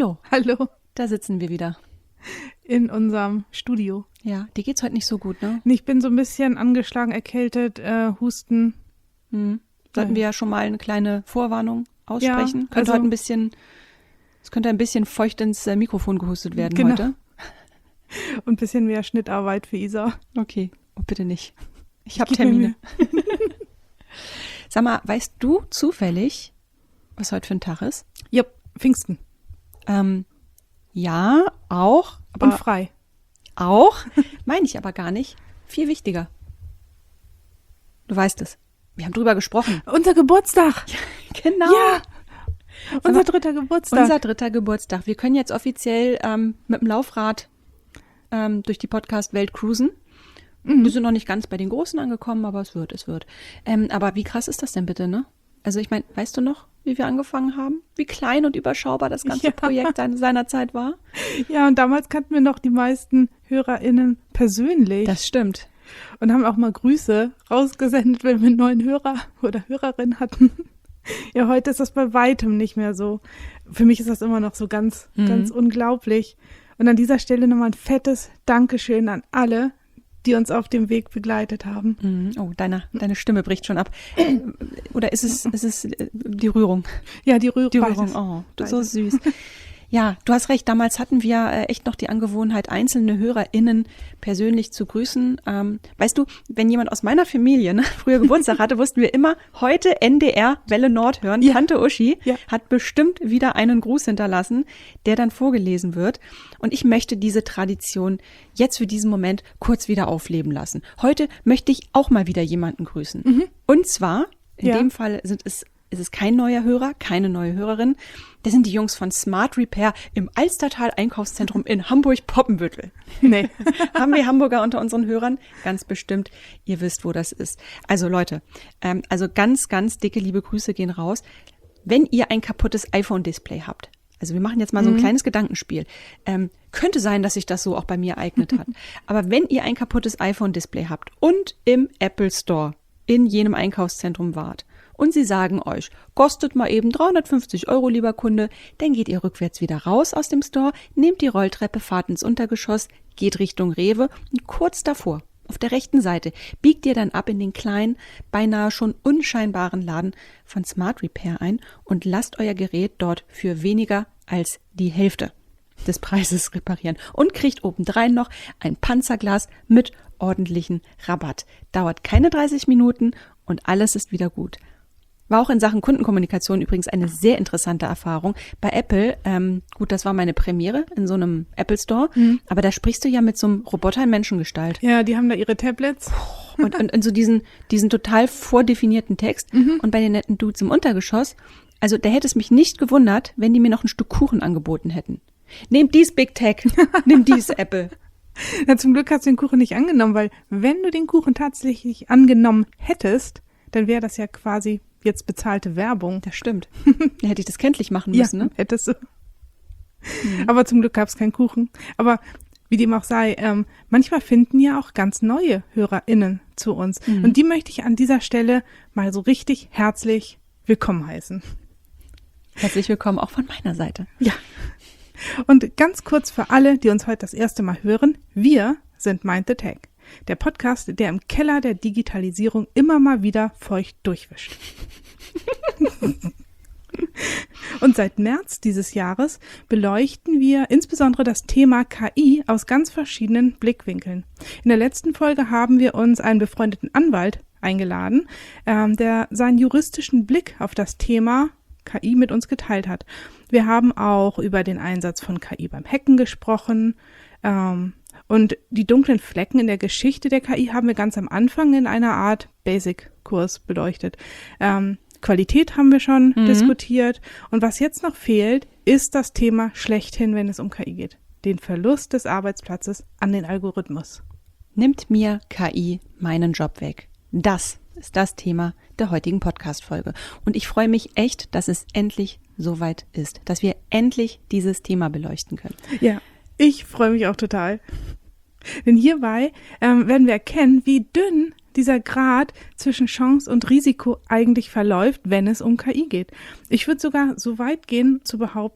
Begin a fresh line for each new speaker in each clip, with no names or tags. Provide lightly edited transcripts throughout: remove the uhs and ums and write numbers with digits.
Hallo,
Hallo,
da sitzen wir wieder.
in unserem Studio.
Ja, dir geht's heute nicht so gut, ne?
Ich bin so ein bisschen angeschlagen, erkältet, Husten.
Sollten wir ja schon mal eine kleine Vorwarnung aussprechen.
Ja,
Könnte
also-
heute es könnte ein bisschen feucht ins Mikrofon gehustet werden
Genau.
heute.
Und ein bisschen mehr Schnittarbeit für Isa.
Okay, oh, bitte nicht. Ich habe
Gib mir
Termine. Sag mal, weißt du zufällig, was heute für ein Tag ist?
Jupp, Pfingsten.
Ja, auch.
Und frei.
Auch, meine ich aber gar nicht. Viel wichtiger. Du weißt es. Wir haben drüber gesprochen.
Unser Geburtstag.
Genau.
Ja, unser 3. Geburtstag.
Unser 3. Geburtstag. Wir können jetzt offiziell mit dem Laufrad durch die Podcast-Welt cruisen. Wir sind noch nicht ganz bei den Großen angekommen, aber es wird. Aber wie krass ist das denn bitte, ne? Also ich meine, weißt du noch, wie wir angefangen haben? Wie klein und überschaubar das ganze Projekt seinerzeit war?
Ja, und damals kannten wir noch die meisten HörerInnen persönlich.
Das stimmt.
Und haben auch mal Grüße rausgesendet, wenn wir einen neuen Hörer oder Hörerin hatten. Ja, heute ist das bei weitem nicht mehr so. Für mich ist das immer noch so ganz unglaublich. Und an dieser Stelle nochmal ein fettes Dankeschön an alle, die uns auf dem Weg begleitet haben.
Oh, deine Stimme bricht schon ab. Oder ist es die Rührung?
Ja, die Rührung.
Die Rührung, oh, so süß. Ja, du hast recht, damals hatten wir echt noch die Angewohnheit, einzelne HörerInnen persönlich zu grüßen. Weißt du, wenn jemand aus meiner Familie früher Geburtstag hatte, wussten wir immer, heute NDR Welle Nord hören.
Ja.
Tante Uschi
Ja.
hat bestimmt wieder einen Gruß hinterlassen, der dann vorgelesen wird. Und ich möchte diese Tradition jetzt für diesen Moment kurz wieder aufleben lassen. Heute möchte ich auch mal wieder jemanden grüßen. Und zwar, in dem Fall ist es kein neuer Hörer, keine neue Hörerin. Das sind die Jungs von Smart Repair im Alstertal Einkaufszentrum in Hamburg-Poppenbüttel.
Nee.
Haben wir Hamburger unter unseren Hörern? Ganz bestimmt. Ihr wisst, wo das ist. Also Leute, also ganz, ganz dicke liebe Grüße gehen raus. Wenn ihr ein kaputtes iPhone-Display habt, also wir machen jetzt mal so ein kleines Gedankenspiel. Könnte sein, dass sich das so auch bei mir ereignet hat. Aber wenn ihr ein kaputtes iPhone-Display habt und im Apple Store in jenem Einkaufszentrum wart und sie sagen euch, kostet mal eben 350 €, lieber Kunde, dann geht ihr rückwärts wieder raus aus dem Store, nehmt die Rolltreppe, fahrt ins Untergeschoss, geht Richtung Rewe und kurz davor, auf der rechten Seite, biegt ihr dann ab in den kleinen, beinahe schon unscheinbaren Laden von Smart Repair ein und lasst euer Gerät dort für weniger als die Hälfte des Preises reparieren und kriegt obendrein noch ein Panzerglas mit ordentlichen Rabatt. Dauert keine 30 Minuten und alles ist wieder gut. War auch in Sachen Kundenkommunikation übrigens eine sehr interessante Erfahrung. Bei Apple, gut, das war meine Premiere in so einem Apple Store, aber da sprichst du ja mit so einem Roboter in Menschengestalt.
Ja, die haben da ihre Tablets.
Und so diesen total vordefinierten Text. Und bei den netten Dudes im Untergeschoss, also da hätte es mich nicht gewundert, wenn die mir noch ein Stück Kuchen angeboten hätten. Nehmt dies Big Tech, nimm dies Apple.
Ja, zum Glück hast du den Kuchen nicht angenommen, weil wenn du den Kuchen tatsächlich angenommen hättest, dann wäre das ja quasi jetzt bezahlte Werbung.
Das stimmt. Da hätte ich das kenntlich machen müssen, ne?
Hättest du. Aber zum Glück gab es keinen Kuchen. Aber wie dem auch sei, manchmal finden ja auch ganz neue HörerInnen zu uns. Und die möchte ich an dieser Stelle mal so richtig herzlich willkommen heißen.
Herzlich willkommen auch von meiner Seite.
Ja. Und ganz kurz für alle, die uns heute das erste Mal hören, wir sind Mind the Tech. Der Podcast, der im Keller der Digitalisierung immer mal wieder feucht durchwischt. Und seit März dieses Jahres beleuchten wir insbesondere das Thema KI aus ganz verschiedenen Blickwinkeln. In der letzten Folge haben wir uns einen befreundeten Anwalt eingeladen, der seinen juristischen Blick auf das Thema KI mit uns geteilt hat. Wir haben auch über den Einsatz von KI beim Hacken gesprochen, und die dunklen Flecken in der Geschichte der KI haben wir ganz am Anfang in einer Art Basic-Kurs beleuchtet. Qualität haben wir schon diskutiert. Und was jetzt noch fehlt, ist das Thema schlechthin, wenn es um KI geht. Den Verlust des Arbeitsplatzes an den Algorithmus.
Nimmt mir KI meinen Job weg? Das ist das Thema der heutigen Podcast-Folge. Und ich freue mich echt, dass es endlich soweit ist, dass wir endlich dieses Thema beleuchten können.
Ja. Ich freue mich auch total. Denn hierbei werden wir erkennen, wie dünn dieser Grad zwischen Chance und Risiko eigentlich verläuft, wenn es um KI geht. Ich würde sogar so weit gehen zu behaupten,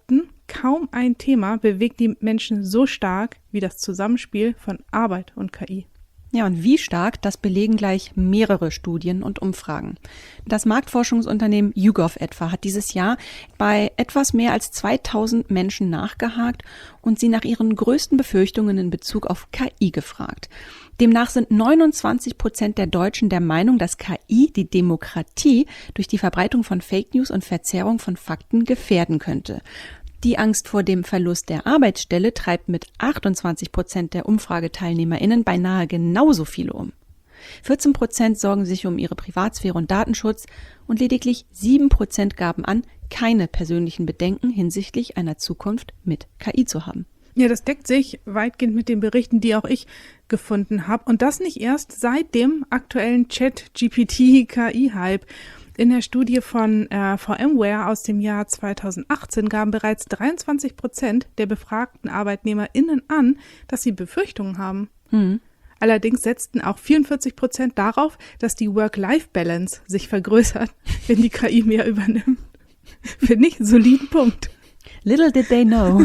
kaum ein Thema bewegt die Menschen so stark wie das Zusammenspiel von Arbeit und KI.
Ja, und wie stark, das belegen gleich mehrere Studien und Umfragen. Das Marktforschungsunternehmen YouGov etwa hat dieses Jahr bei etwas mehr als 2000 Menschen nachgehakt und sie nach ihren größten Befürchtungen in Bezug auf KI gefragt. Demnach sind 29% der Deutschen der Meinung, dass KI die Demokratie durch die Verbreitung von Fake News und Verzerrung von Fakten gefährden könnte. Die Angst vor dem Verlust der Arbeitsstelle treibt mit 28% der UmfrageteilnehmerInnen beinahe genauso viele um. 14% sorgen sich um ihre Privatsphäre und Datenschutz und lediglich 7% gaben an, keine persönlichen Bedenken hinsichtlich einer Zukunft mit KI zu haben.
Ja, das deckt sich weitgehend mit den Berichten, die auch ich gefunden habe. Und das nicht erst seit dem aktuellen Chat-GPT-KI-Hype. In der Studie von VMware aus dem Jahr 2018 gaben bereits 23% der befragten ArbeitnehmerInnen an, dass sie Befürchtungen haben. Allerdings setzten auch 44% darauf, dass die Work-Life-Balance sich vergrößert, wenn die KI mehr übernimmt. Finde ich einen soliden Punkt.
Little did they know.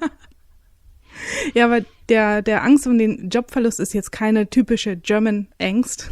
Ja, aber der Angst um den Jobverlust ist jetzt keine typische German Angst.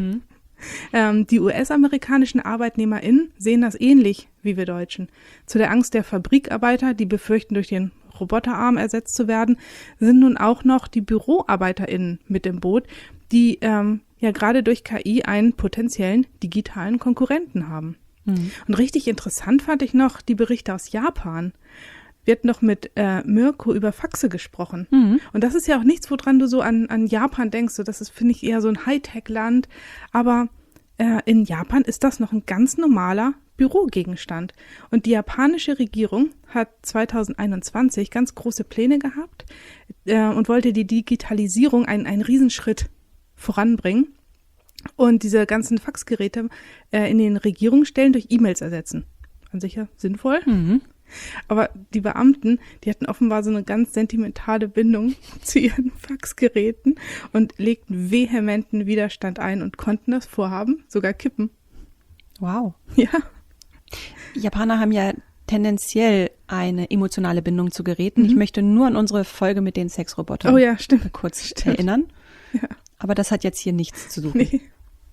Die US-amerikanischen ArbeitnehmerInnen sehen das ähnlich wie wir Deutschen. Zu der Angst der Fabrikarbeiter, die befürchten, durch den Roboterarm ersetzt zu werden, sind nun auch noch die BüroarbeiterInnen mit im Boot, die ja gerade durch KI einen potenziellen digitalen Konkurrenten haben. Und richtig interessant fand ich noch die Berichte aus Japan. Wir hatten noch mit Mirko über Faxe gesprochen. Und das ist ja auch nichts, woran du so an Japan denkst. So, das ist, finde ich, eher so ein Hightech-Land. Aber in Japan ist das noch ein ganz normaler Bürogegenstand. Und die japanische Regierung hat 2021 ganz große Pläne gehabt und wollte die Digitalisierung einen Riesenschritt voranbringen und diese ganzen Faxgeräte in den Regierungsstellen durch E-Mails ersetzen. An sich ja sinnvoll. Aber die Beamten, die hatten offenbar so eine ganz sentimentale Bindung zu ihren Faxgeräten und legten vehementen Widerstand ein und konnten das Vorhaben sogar kippen.
Wow.
Ja.
Japaner haben ja tendenziell eine emotionale Bindung zu Geräten. Ich möchte nur an unsere Folge mit den Sexrobotern kurz erinnern.
Ja.
Aber das hat jetzt hier nichts zu suchen.
Nee.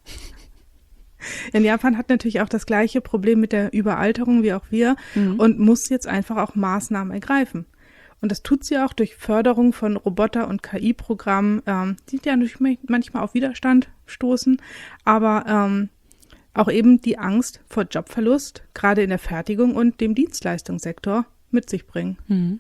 In Japan hat natürlich auch das gleiche Problem mit der Überalterung wie auch wir und muss jetzt einfach auch Maßnahmen ergreifen. Und das tut sie auch durch Förderung von Roboter- und KI-Programmen, die ja manchmal auf Widerstand stoßen, aber auch eben die Angst vor Jobverlust, gerade in der Fertigung und dem Dienstleistungssektor, mit sich bringen.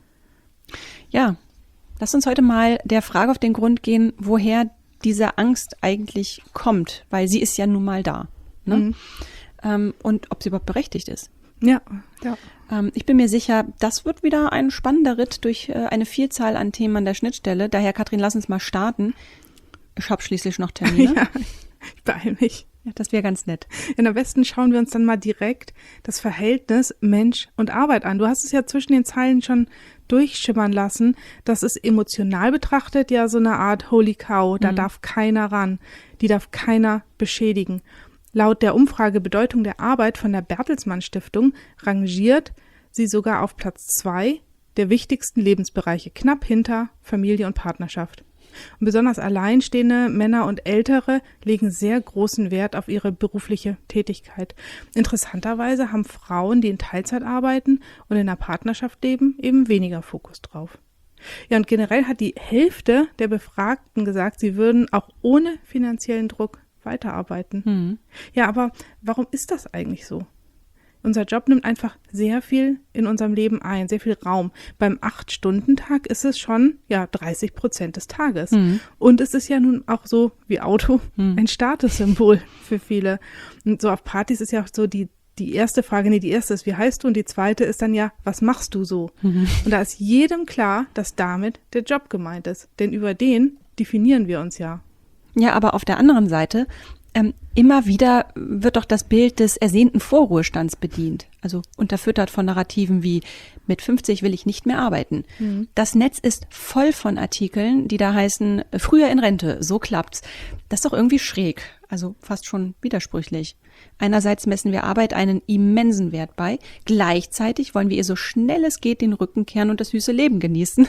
Ja, lass uns heute mal der Frage auf den Grund gehen, woher diese Angst eigentlich kommt, weil sie ist ja nun mal da. Ne? Und ob sie überhaupt berechtigt ist.
Ja.
Ich bin mir sicher, das wird wieder ein spannender Ritt durch eine Vielzahl an Themen an der Schnittstelle. Daher, Katrin, lass uns mal starten. Ich habe schließlich noch Termine.
Ja, ich beeile mich.
Ja, das wäre ganz nett.
Ja, am besten schauen wir uns dann mal direkt das Verhältnis Mensch und Arbeit an. Du hast es ja zwischen den Zeilen schon durchschimmern lassen. Das ist emotional betrachtet ja so eine Art Holy Cow. Da darf keiner ran. Die darf keiner beschädigen. Laut der Umfrage Bedeutung der Arbeit von der Bertelsmann Stiftung rangiert sie sogar auf Platz 2 der wichtigsten Lebensbereiche, knapp hinter Familie und Partnerschaft. Und besonders alleinstehende Männer und Ältere legen sehr großen Wert auf ihre berufliche Tätigkeit. Interessanterweise haben Frauen, die in Teilzeit arbeiten und in einer Partnerschaft leben, eben weniger Fokus drauf. Ja, und generell hat die Hälfte der Befragten gesagt, sie würden auch ohne finanziellen Druck weiterarbeiten. Ja, aber warum ist das eigentlich so? Unser Job nimmt einfach sehr viel in unserem Leben ein, sehr viel Raum. Beim 8-Stunden-Tag ist es schon 30% des Tages. Und es ist ja nun auch so wie Auto ein Statussymbol für viele. Und so auf Partys ist ja auch so die erste Frage, die erste ist, wie heißt du? Und die zweite ist dann was machst du so? Und da ist jedem klar, dass damit der Job gemeint ist. Denn über den definieren wir uns ja.
Ja, aber auf der anderen Seite, immer wieder wird doch das Bild des ersehnten Vorruhestands bedient. Also unterfüttert von Narrativen wie, mit 50 will ich nicht mehr arbeiten. Das Netz ist voll von Artikeln, die da heißen, früher in Rente, so klappt's. Das ist doch irgendwie schräg. Also fast schon widersprüchlich. Einerseits messen wir Arbeit einen immensen Wert bei, gleichzeitig wollen wir ihr so schnell es geht den Rücken kehren und das süße Leben genießen.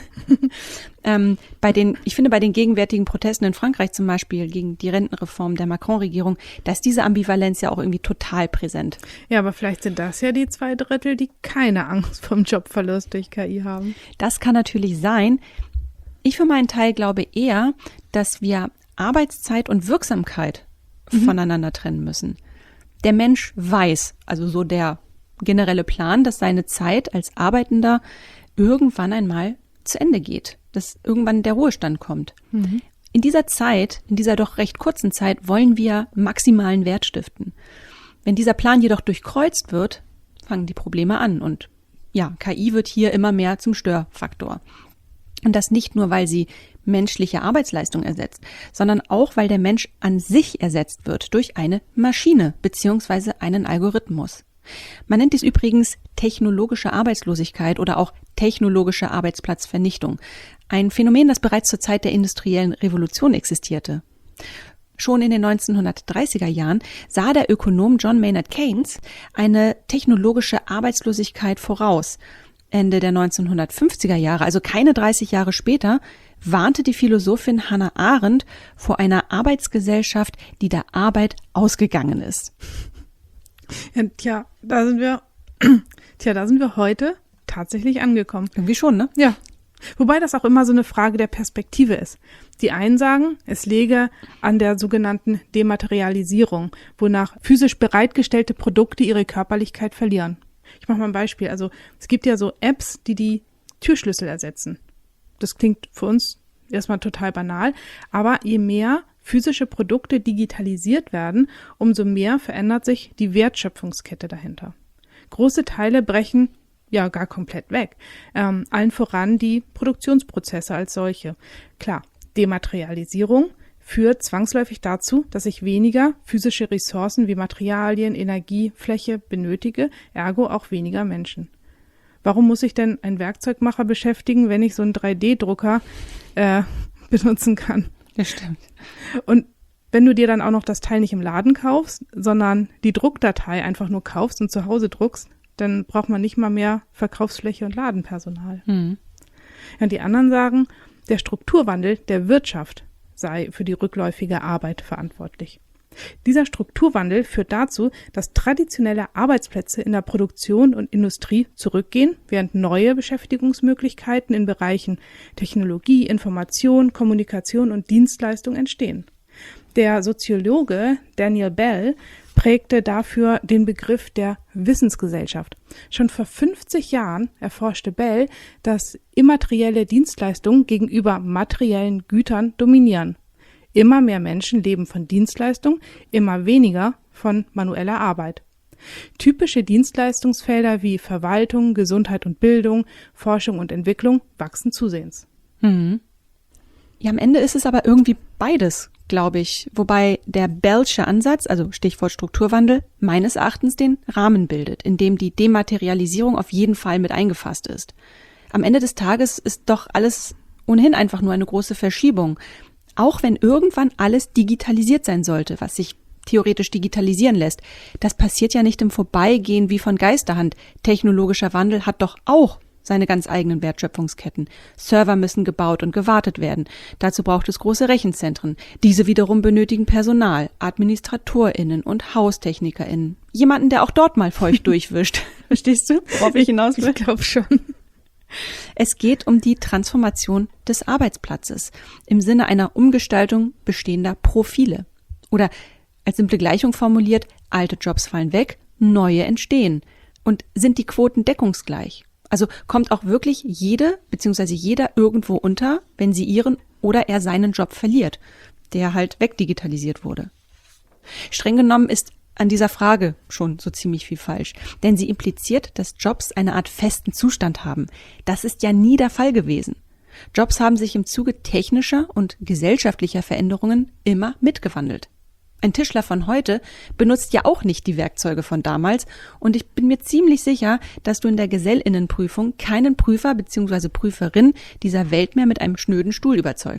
Bei den gegenwärtigen Protesten in Frankreich zum Beispiel gegen die Rentenreform der Macron-Regierung, da ist diese Ambivalenz ja auch irgendwie total präsent.
Ja, aber vielleicht sind das ja die 2/3, die keine Angst vom Jobverlust durch KI haben.
Das kann natürlich sein. Ich für meinen Teil glaube eher, dass wir Arbeitszeit und Wirksamkeit voneinander trennen müssen. Der Mensch weiß, also so der generelle Plan, dass seine Zeit als Arbeitender irgendwann einmal zu Ende geht, dass irgendwann der Ruhestand kommt. In dieser Zeit, in dieser doch recht kurzen Zeit, wollen wir maximalen Wert stiften. Wenn dieser Plan jedoch durchkreuzt wird, fangen die Probleme an und ja, KI wird hier immer mehr zum Störfaktor. Und das nicht nur, weil sie menschliche Arbeitsleistung ersetzt, sondern auch, weil der Mensch an sich ersetzt wird durch eine Maschine bzw. einen Algorithmus. Man nennt dies übrigens technologische Arbeitslosigkeit oder auch technologische Arbeitsplatzvernichtung. Ein Phänomen, das bereits zur Zeit der industriellen Revolution existierte. Schon in den 1930er Jahren sah der Ökonom John Maynard Keynes eine technologische Arbeitslosigkeit voraus. Ende der 1950er Jahre, also keine 30 Jahre später, warnte die Philosophin Hannah Arendt vor einer Arbeitsgesellschaft, die der Arbeit ausgegangen ist.
Ja, da sind wir heute tatsächlich angekommen.
Irgendwie schon, ne?
Ja. Wobei das auch immer so eine Frage der Perspektive ist. Die einen sagen, es läge an der sogenannten Dematerialisierung, wonach physisch bereitgestellte Produkte ihre Körperlichkeit verlieren. Ich mache mal ein Beispiel. Also es gibt ja so Apps, die Türschlüssel ersetzen. Das klingt für uns erstmal total banal, aber je mehr physische Produkte digitalisiert werden, umso mehr verändert sich die Wertschöpfungskette dahinter. Große Teile brechen ja gar komplett weg. Allen voran die Produktionsprozesse als solche. Klar, Dematerialisierung führt zwangsläufig dazu, dass ich weniger physische Ressourcen wie Materialien, Energie, Fläche benötige, ergo auch weniger Menschen. Warum muss ich denn einen Werkzeugmacher beschäftigen, wenn ich so einen 3D-Drucker benutzen kann?
Das stimmt.
Und wenn du dir dann auch noch das Teil nicht im Laden kaufst, sondern die Druckdatei einfach nur kaufst und zu Hause druckst, dann braucht man nicht mal mehr Verkaufsfläche und Ladenpersonal. Ja, und die anderen sagen, der Strukturwandel der Wirtschaft sei für die rückläufige Arbeit verantwortlich. Dieser Strukturwandel führt dazu, dass traditionelle Arbeitsplätze in der Produktion und Industrie zurückgehen, während neue Beschäftigungsmöglichkeiten in Bereichen Technologie, Information, Kommunikation und Dienstleistung entstehen. Der Soziologe Daniel Bell prägte dafür den Begriff der Wissensgesellschaft. Schon vor 50 Jahren erforschte Bell, dass immaterielle Dienstleistungen gegenüber materiellen Gütern dominieren. Immer mehr Menschen leben von Dienstleistung, immer weniger von manueller Arbeit. Typische Dienstleistungsfelder wie Verwaltung, Gesundheit und Bildung, Forschung und Entwicklung wachsen zusehends.
Ja, am Ende ist es aber irgendwie beides, glaube ich. Wobei der Bellsche Ansatz, also Stichwort Strukturwandel, meines Erachtens den Rahmen bildet, in dem die Dematerialisierung auf jeden Fall mit eingefasst ist. Am Ende des Tages ist doch alles ohnehin einfach nur eine große Verschiebung. Auch wenn irgendwann alles digitalisiert sein sollte, was sich theoretisch digitalisieren lässt. Das passiert ja nicht im Vorbeigehen wie von Geisterhand. Technologischer Wandel hat doch auch seine ganz eigenen Wertschöpfungsketten. Server müssen gebaut und gewartet werden. Dazu braucht es große Rechenzentren. Diese wiederum benötigen Personal, AdministratorInnen und HaustechnikerInnen. Jemanden, der auch dort mal feucht durchwischt. Verstehst du, worauf ich hinaus will?
Ich glaube schon.
Es geht um die Transformation des Arbeitsplatzes im Sinne einer Umgestaltung bestehender Profile. Oder als simple Gleichung formuliert, alte Jobs fallen weg, neue entstehen. Und sind die Quoten deckungsgleich? Also kommt auch wirklich jede bzw. jeder irgendwo unter, wenn sie ihren oder er seinen Job verliert, der halt wegdigitalisiert wurde. Streng genommen ist an dieser Frage schon so ziemlich viel falsch, denn sie impliziert, dass Jobs eine Art festen Zustand haben. Das ist ja nie der Fall gewesen. Jobs haben sich im Zuge technischer und gesellschaftlicher Veränderungen immer mitgewandelt. Ein Tischler von heute benutzt ja auch nicht die Werkzeuge von damals und ich bin mir ziemlich sicher, dass du in der Gesellinnenprüfung keinen Prüfer bzw. Prüferin dieser Welt mehr mit einem schnöden Stuhl überzeugst.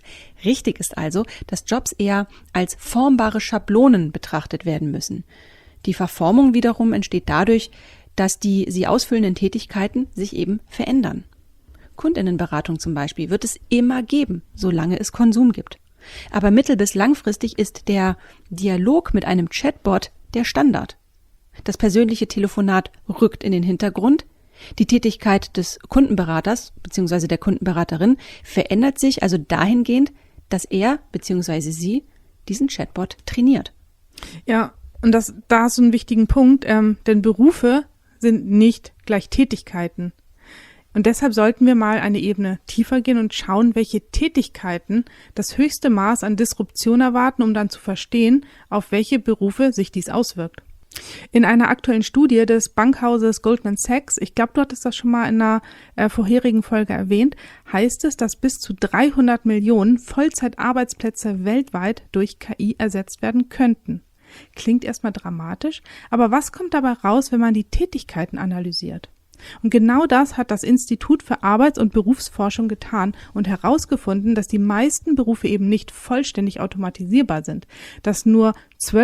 Richtig ist also, dass Jobs eher als formbare Schablonen betrachtet werden müssen. Die Verformung wiederum entsteht dadurch, dass die sie ausfüllenden Tätigkeiten sich eben verändern. Kundinnenberatung zum Beispiel wird es immer geben, solange es Konsum gibt. Aber mittel- bis langfristig ist der Dialog mit einem Chatbot der Standard. Das persönliche Telefonat rückt in den Hintergrund. Die Tätigkeit des Kundenberaters bzw. der Kundenberaterin verändert sich also dahingehend, dass er bzw. sie diesen Chatbot trainiert.
Ja, und da hast du einen wichtigen Punkt, denn Berufe sind nicht gleich Tätigkeiten. Und deshalb sollten wir mal eine Ebene tiefer gehen und schauen, welche Tätigkeiten das höchste Maß an Disruption erwarten, um dann zu verstehen, auf welche Berufe sich dies auswirkt. In einer aktuellen Studie des Bankhauses Goldman Sachs, ich glaube, du hattest das schon mal in einer vorherigen Folge erwähnt, heißt es, dass bis zu 300 Millionen Vollzeitarbeitsplätze weltweit durch KI ersetzt werden könnten. Klingt erstmal dramatisch, aber was kommt dabei raus, wenn man die Tätigkeiten analysiert? Und genau das hat das Institut für Arbeits- und Berufsforschung getan und herausgefunden, dass die meisten Berufe eben nicht vollständig automatisierbar sind, dass nur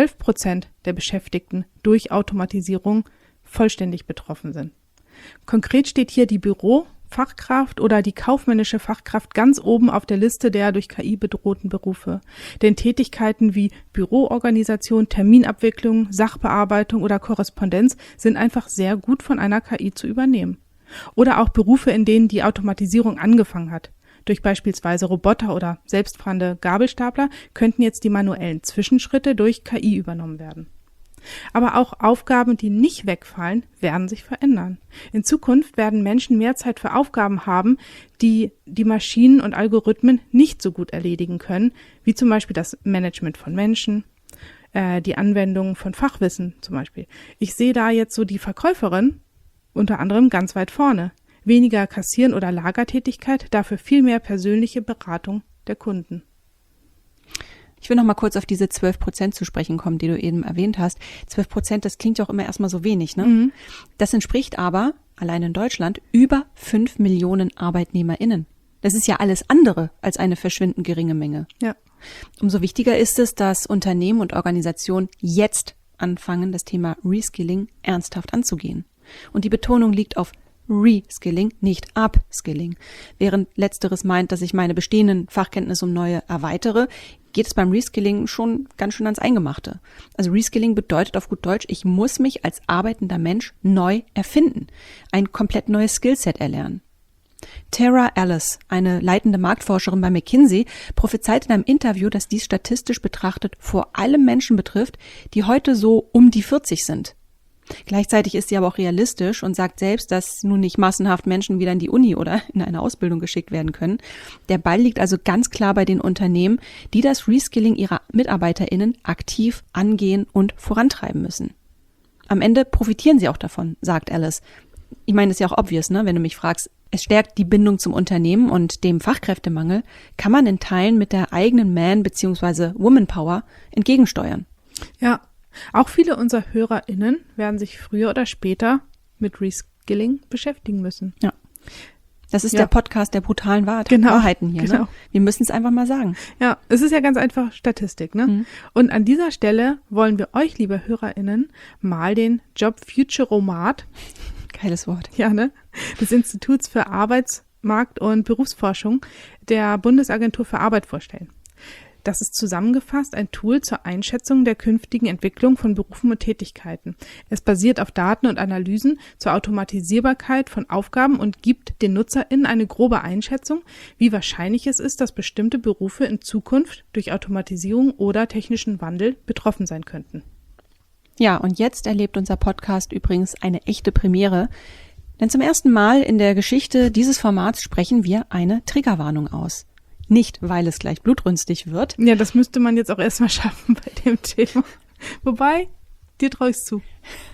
12% der Beschäftigten durch Automatisierung vollständig betroffen sind. Konkret steht hier die Bürofachkraft oder die kaufmännische Fachkraft ganz oben auf der Liste der durch KI bedrohten Berufe. Denn Tätigkeiten wie Büroorganisation, Terminabwicklung, Sachbearbeitung oder Korrespondenz sind einfach sehr gut von einer KI zu übernehmen. Oder auch Berufe, in denen die Automatisierung angefangen hat. Durch beispielsweise Roboter oder selbstfahrende Gabelstapler könnten jetzt die manuellen Zwischenschritte durch KI übernommen werden. Aber auch Aufgaben, die nicht wegfallen, werden sich verändern. In Zukunft werden Menschen mehr Zeit für Aufgaben haben, die die Maschinen und Algorithmen nicht so gut erledigen können, wie zum Beispiel das Management von Menschen, die Anwendung von Fachwissen zum Beispiel. Ich sehe da jetzt so die Verkäuferin unter anderem ganz weit vorne. Weniger Kassieren oder Lagertätigkeit, dafür viel mehr persönliche Beratung der Kunden.
Ich will noch mal kurz auf diese 12% zu sprechen kommen, die du eben erwähnt hast. 12%, das klingt ja auch immer erstmal so wenig, ne? Mhm. Das entspricht aber, allein in Deutschland, über 5 Millionen ArbeitnehmerInnen. Das ist ja alles andere als eine verschwindend geringe Menge. Ja. Umso wichtiger ist es, dass Unternehmen und Organisationen jetzt anfangen, das Thema Reskilling ernsthaft anzugehen. Und die Betonung liegt auf Reskilling, nicht Upskilling. Während Letzteres meint, dass ich meine bestehenden Fachkenntnisse um neue erweitere, geht es beim Reskilling schon ganz schön ans Eingemachte. Also Reskilling bedeutet auf gut Deutsch, ich muss mich als arbeitender Mensch neu erfinden, ein komplett neues Skillset erlernen. Tara Ellis, eine leitende Marktforscherin bei McKinsey, prophezeit in einem Interview, dass dies statistisch betrachtet vor allem Menschen betrifft, die heute so um die 40 sind. Gleichzeitig ist sie aber auch realistisch und sagt selbst, dass nun nicht massenhaft Menschen wieder in die Uni oder in eine Ausbildung geschickt werden können. Der Ball liegt also ganz klar bei den Unternehmen, die das Reskilling ihrer MitarbeiterInnen aktiv angehen und vorantreiben müssen. Am Ende profitieren sie auch davon, sagt Alice. Ich meine, das ist ja auch obvious, ne, wenn du mich fragst. Es stärkt die Bindung zum Unternehmen und dem Fachkräftemangel kann man in Teilen mit der eigenen Man- bzw. Woman-Power entgegensteuern.
Ja. Auch viele unserer HörerInnen werden sich früher oder später mit Reskilling beschäftigen müssen.
Ja. Das ist der Podcast der brutalen Wahrheiten hier. Genau. Ne? Wir müssen es einfach mal sagen.
Ja, es ist ja ganz einfach Statistik. Ne? Mhm. Und an dieser Stelle wollen wir euch, liebe HörerInnen, mal den Job-Futuromat,
geiles Wort,
ja, ne, des Instituts für Arbeitsmarkt- und Berufsforschung der Bundesagentur für Arbeit vorstellen. Das ist zusammengefasst ein Tool zur Einschätzung der künftigen Entwicklung von Berufen und Tätigkeiten. Es basiert auf Daten und Analysen zur Automatisierbarkeit von Aufgaben und gibt den NutzerInnen eine grobe Einschätzung, wie wahrscheinlich es ist, dass bestimmte Berufe in Zukunft durch Automatisierung oder technischen Wandel betroffen sein könnten.
Ja, und jetzt erlebt unser Podcast übrigens eine echte Premiere. Denn zum ersten Mal in der Geschichte dieses Formats sprechen wir eine Triggerwarnung aus. Nicht, weil es gleich blutrünstig wird.
Ja, das müsste man jetzt auch erstmal schaffen bei dem Thema. Wobei, dir traue ich zu.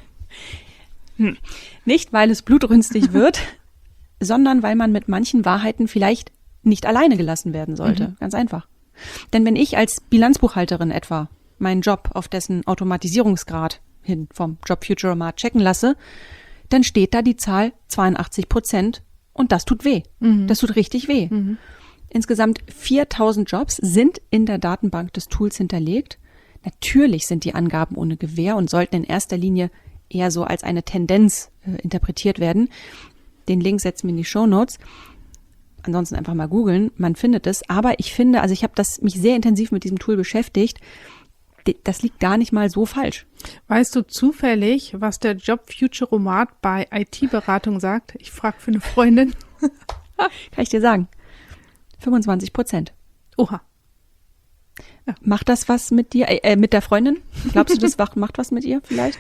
Nicht, weil es blutrünstig wird, sondern weil man mit manchen Wahrheiten vielleicht nicht alleine gelassen werden sollte. Mhm. Ganz einfach. Denn wenn ich als Bilanzbuchhalterin etwa meinen Job auf dessen Automatisierungsgrad hin vom Job-Futuromat checken lasse, dann steht da die Zahl 82% und das tut weh. Mhm. Das tut richtig weh. Mhm. Insgesamt 4.000 Jobs sind in der Datenbank des Tools hinterlegt. Natürlich sind die Angaben ohne Gewähr und sollten in erster Linie eher so als eine Tendenz interpretiert werden. Den Link setzen wir in die Shownotes. Ansonsten einfach mal googeln, man findet es. Aber ich finde, also ich habe mich sehr intensiv mit diesem Tool beschäftigt. Das liegt gar nicht mal so falsch.
Weißt du zufällig, was der Jobfuturomat bei IT-Beratung sagt? Ich frage für eine Freundin.
Kann ich dir sagen. 25%.
Oha.
Ja. Macht das was mit dir, mit der Freundin? Glaubst du, das macht was mit ihr vielleicht?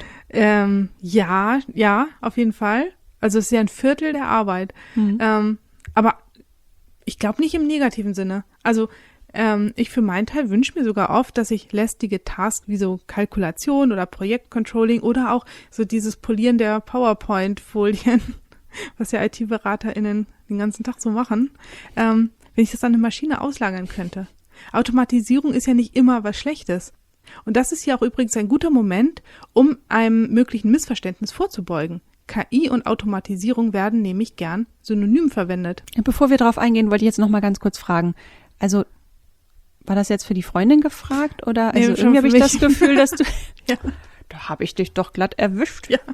Ja, auf jeden Fall. Also es ist ja ein Viertel der Arbeit. Aber ich glaube nicht im negativen Sinne. Also ich für meinen Teil wünsche mir sogar oft, dass ich lästige Tasks wie so Kalkulation oder Projektcontrolling oder auch so dieses Polieren der PowerPoint-Folien, was ja IT-BeraterInnen den ganzen Tag so machen, wenn ich das an eine Maschine auslagern könnte. Automatisierung ist ja nicht immer was Schlechtes. Und das ist ja auch übrigens ein guter Moment, um einem möglichen Missverständnis vorzubeugen. KI und Automatisierung werden nämlich gern synonym verwendet.
Bevor wir darauf eingehen, wollte ich jetzt noch mal ganz kurz fragen. Also war das jetzt für die Freundin gefragt oder? Also irgendwie habe ich das Gefühl, dass du.
Ja.
Da habe ich dich doch glatt erwischt.
Ja.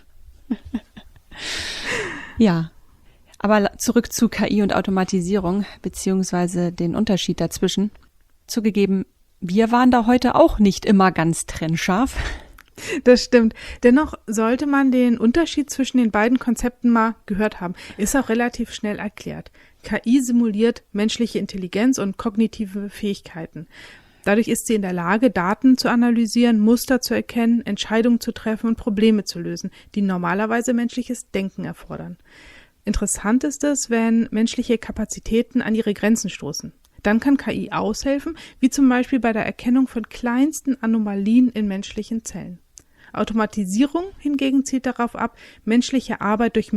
Ja. Aber zurück zu KI und Automatisierung beziehungsweise den Unterschied dazwischen. Zugegeben, wir waren da heute auch nicht immer ganz trennscharf.
Das stimmt. Dennoch sollte man den Unterschied zwischen den beiden Konzepten mal gehört haben. Ist auch relativ schnell erklärt. KI simuliert menschliche Intelligenz und kognitive Fähigkeiten. Dadurch ist sie in der Lage, Daten zu analysieren, Muster zu erkennen, Entscheidungen zu treffen und Probleme zu lösen, die normalerweise menschliches Denken erfordern. Interessant ist es, wenn menschliche Kapazitäten an ihre Grenzen stoßen. Dann kann KI aushelfen, wie zum Beispiel bei der Erkennung von kleinsten Anomalien in menschlichen Zellen. Automatisierung hingegen zielt darauf ab, menschliche Arbeit durch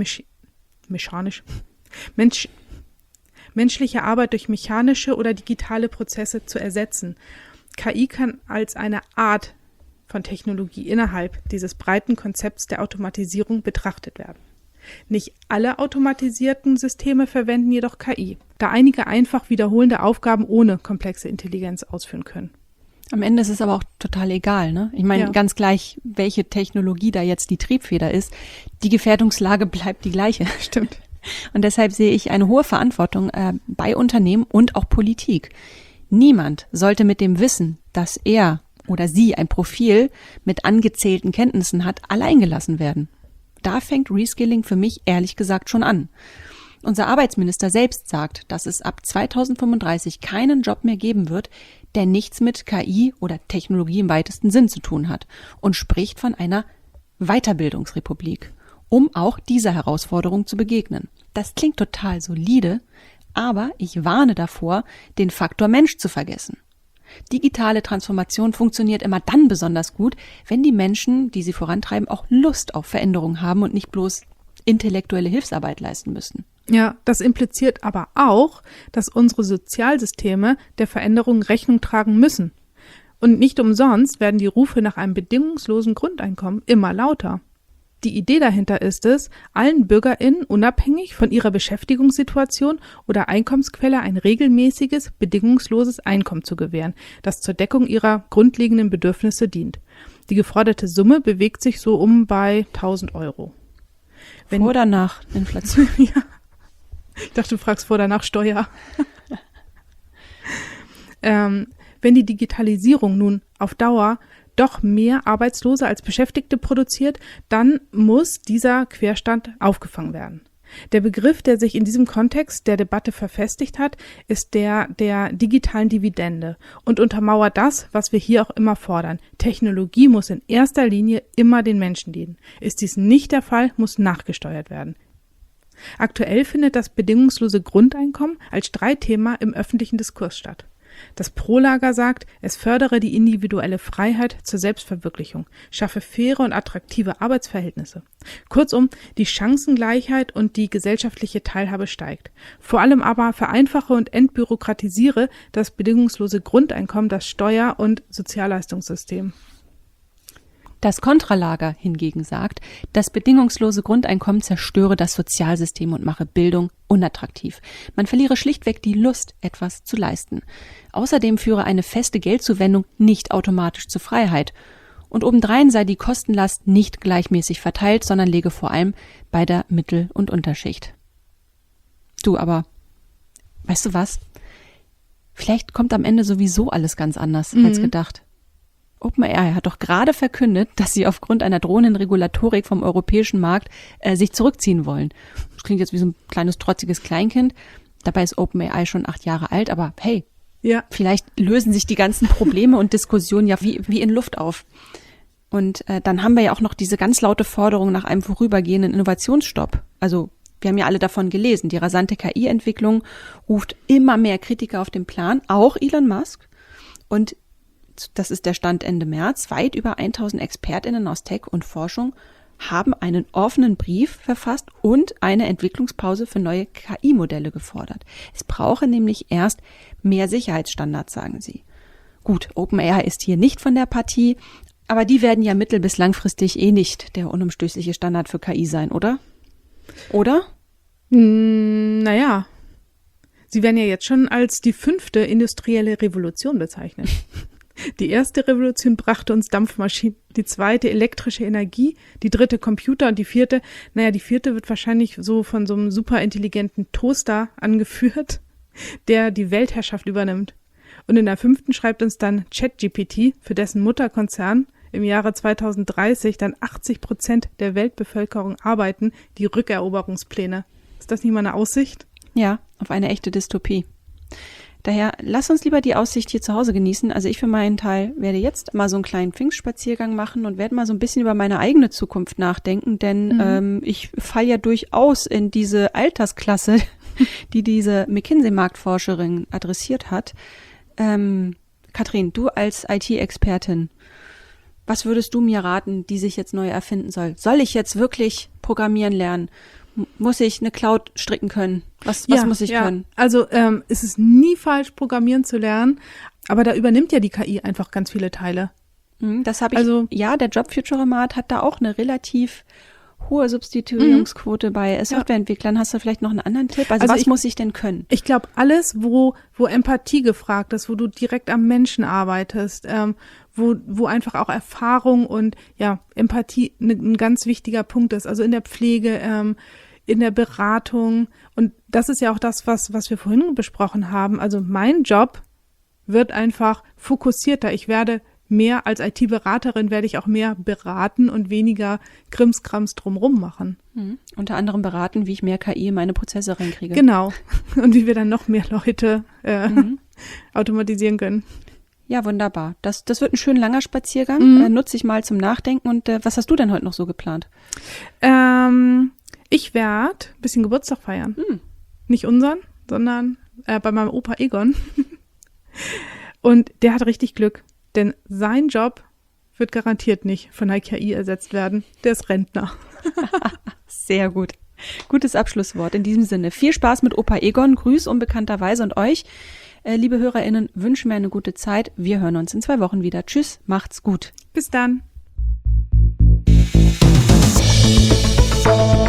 mechanische oder digitale Prozesse zu ersetzen. KI kann als eine Art von Technologie innerhalb dieses breiten Konzepts der Automatisierung betrachtet werden. Nicht alle automatisierten Systeme verwenden jedoch KI, da einige einfach wiederholende Aufgaben ohne komplexe Intelligenz ausführen können.
Am Ende ist es aber auch total egal, ne? Ich meine, ganz gleich, welche Technologie da jetzt die Triebfeder ist, die Gefährdungslage bleibt die gleiche.
Stimmt.
Und deshalb sehe ich eine hohe Verantwortung bei Unternehmen und auch Politik. Niemand sollte mit dem Wissen, dass er oder sie ein Profil mit angezählten Kenntnissen hat, alleingelassen werden. Da fängt Reskilling für mich ehrlich gesagt schon an. Unser Arbeitsminister selbst sagt, dass es ab 2035 keinen Job mehr geben wird, der nichts mit KI oder Technologie im weitesten Sinn zu tun hat und spricht von einer Weiterbildungsrepublik, um auch dieser Herausforderung zu begegnen. Das klingt total solide, aber ich warne davor, den Faktor Mensch zu vergessen. Digitale Transformation funktioniert immer dann besonders gut, wenn die Menschen, die sie vorantreiben, auch Lust auf Veränderung haben und nicht bloß intellektuelle Hilfsarbeit leisten müssen.
Ja, das impliziert aber auch, dass unsere Sozialsysteme der Veränderung Rechnung tragen müssen. Und nicht umsonst werden die Rufe nach einem bedingungslosen Grundeinkommen immer lauter. Die Idee dahinter ist es, allen BürgerInnen unabhängig von ihrer Beschäftigungssituation oder Einkommensquelle ein regelmäßiges, bedingungsloses Einkommen zu gewähren, das zur Deckung ihrer grundlegenden Bedürfnisse dient. Die geforderte Summe bewegt sich so bei 1.000 Euro.
Vor oder nach Inflation?
Ja. Ich dachte, du fragst vor oder nach Steuer. Wenn die Digitalisierung nun auf Dauer doch mehr Arbeitslose als Beschäftigte produziert, dann muss dieser Querstand aufgefangen werden. Der Begriff, der sich in diesem Kontext der Debatte verfestigt hat, ist der digitalen Dividende und untermauert das, was wir hier auch immer fordern. Technologie muss in erster Linie immer den Menschen dienen. Ist dies nicht der Fall, muss nachgesteuert werden. Aktuell findet das bedingungslose Grundeinkommen als Streitthema im öffentlichen Diskurs statt. Das Pro-Lager sagt, es fördere die individuelle Freiheit zur Selbstverwirklichung, schaffe faire und attraktive Arbeitsverhältnisse. Kurzum, die Chancengleichheit und die gesellschaftliche Teilhabe steigt. Vor allem aber vereinfache und entbürokratisiere das bedingungslose Grundeinkommen das Steuer- und Sozialleistungssystem.
Das Kontralager hingegen sagt, das bedingungslose Grundeinkommen zerstöre das Sozialsystem und mache Bildung unattraktiv. Man verliere schlichtweg die Lust, etwas zu leisten. Außerdem führe eine feste Geldzuwendung nicht automatisch zur Freiheit. Und obendrein sei die Kostenlast nicht gleichmäßig verteilt, sondern läge vor allem bei der Mittel- und Unterschicht. Du, aber, weißt du was? Vielleicht kommt am Ende sowieso alles ganz anders als gedacht. OpenAI hat doch gerade verkündet, dass sie aufgrund einer drohenden Regulatorik vom europäischen Markt sich zurückziehen wollen. Das klingt jetzt wie so ein kleines, trotziges Kleinkind. Dabei ist OpenAI schon 8 Jahre alt, aber hey, ja, vielleicht lösen sich die ganzen Probleme und Diskussionen ja wie in Luft auf. Und dann haben wir ja auch noch diese ganz laute Forderung nach einem vorübergehenden Innovationsstopp. Also wir haben ja alle davon gelesen. Die rasante KI-Entwicklung ruft immer mehr Kritiker auf den Plan, auch Elon Musk. Und das ist der Stand Ende März, weit über 1000 ExpertInnen aus Tech und Forschung haben einen offenen Brief verfasst und eine Entwicklungspause für neue KI-Modelle gefordert. Es brauche nämlich erst mehr Sicherheitsstandards, sagen sie. Gut, OpenAI ist hier nicht von der Partie, aber die werden ja mittel- bis langfristig nicht der unumstößliche Standard für KI sein, oder? Oder?
Naja, sie werden ja jetzt schon als die 5. industrielle Revolution bezeichnet. Die erste Revolution brachte uns Dampfmaschinen, die 2. elektrische Energie, die 3. Computer und die 4. Die 4. wird wahrscheinlich so von so einem superintelligenten Toaster angeführt, der die Weltherrschaft übernimmt. Und in der 5. schreibt uns dann ChatGPT, für dessen Mutterkonzern im Jahre 2030 dann 80% der Weltbevölkerung arbeiten, die Rückeroberungspläne. Ist das nicht mal eine Aussicht?
Ja, auf eine echte Dystopie. Daher lass uns lieber die Aussicht hier zu Hause genießen. Also ich für meinen Teil werde jetzt mal so einen kleinen Pfingstspaziergang machen und werde mal so ein bisschen über meine eigene Zukunft nachdenken, denn ich falle ja durchaus in diese Altersklasse, die diese McKinsey-Marktforscherin adressiert hat. Katrin, du als IT-Expertin, was würdest du mir raten, die sich jetzt neu erfinden soll? Soll ich jetzt wirklich programmieren lernen? Muss ich eine Cloud stricken können? Was muss ich können?
Also es ist nie falsch, programmieren zu lernen, aber da übernimmt ja die KI einfach ganz viele Teile.
Das habe ich, der Jobfuturomat hat da auch eine relativ hohe Substituierungsquote bei Softwareentwicklern. Hast du vielleicht noch einen anderen Tipp? Also was muss ich denn können?
Ich glaube, alles, wo Empathie gefragt ist, wo du direkt am Menschen arbeitest, wo einfach auch Erfahrung und Empathie ein ganz wichtiger Punkt ist. Also in der Pflege, in der Beratung. Und das ist ja auch das, was wir vorhin besprochen haben. Also mein Job wird einfach fokussierter. Ich werde mehr als IT-Beraterin werde ich auch mehr beraten und weniger Krimskrams drumrum machen.
Unter anderem beraten, wie ich mehr KI in meine Prozesse reinkriege.
Genau. Und wie wir dann noch mehr Leute automatisieren können.
Ja, wunderbar. Das wird ein schön langer Spaziergang. Nutze ich mal zum Nachdenken. Und was hast du denn heute noch so geplant?
Ich werde ein bisschen Geburtstag feiern. Nicht unseren, sondern bei meinem Opa Egon. Und der hat richtig Glück. Denn sein Job wird garantiert nicht von der KI ersetzt werden. Der ist Rentner.
Sehr gut. Gutes Abschlusswort. In diesem Sinne, viel Spaß mit Opa Egon. Grüß unbekannterweise und euch, liebe HörerInnen, wünschen mir eine gute Zeit. Wir hören uns in 2 Wochen wieder. Tschüss, macht's gut.
Bis dann.